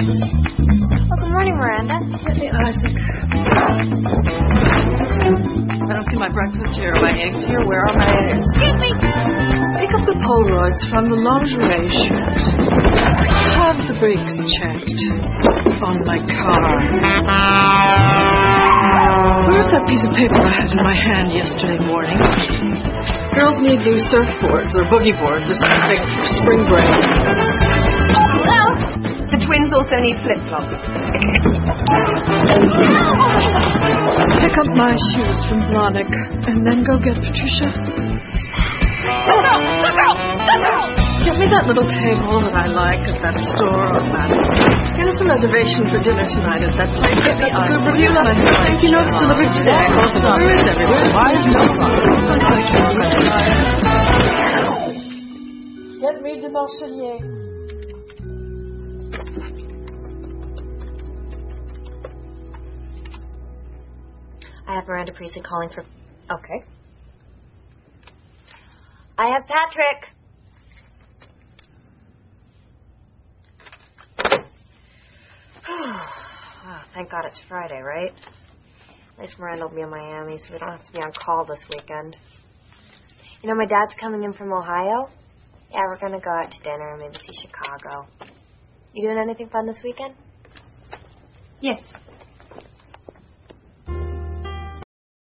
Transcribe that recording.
Oh, good morning, Miranda. Hey, Isaac. I don't see my breakfast here, my eggs here. Where are my eggs? Excuse me. Pick up the Polaroids from the lingerie shed. Have the brakes checked on my car. Where's that piece of paper I had in my hand yesterday morning? Girls need new surfboards or boogie boards or something for spring break. Hello? The twins also need flip-flops. Pick up my shoes from Blahnik and then go get Patricia. Good girl! Good girl! Good girl! Get me that little table that I like at that store on Madison. Get us a reservation for dinner tonight at that place. Get me a good review of it. You know it's delivered today. Where is everyone? Why is no one? Get me de Marchelier. I have Miranda Priestley calling for... Okay. I have Patrick. Oh, thank God it's Friday, right? At least Miranda will be in Miami, so we don't have to be on call this weekend. You know, my dad's coming in from Ohio. Yeah, we're going to go out to dinner and maybe see Chicago. You doing anything fun this weekend? Yes.